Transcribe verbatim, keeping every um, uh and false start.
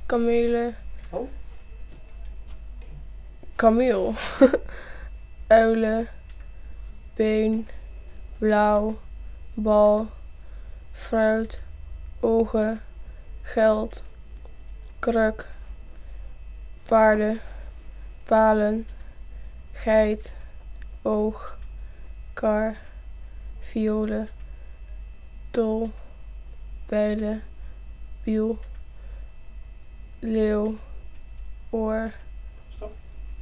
kamele, Oh. kameel, uilen, been, blauw, bal, fruit, ogen, geld, kruk, paarden, palen, geit, oog, kar, violen, tol, bijlen, wiel, leeuw, oor.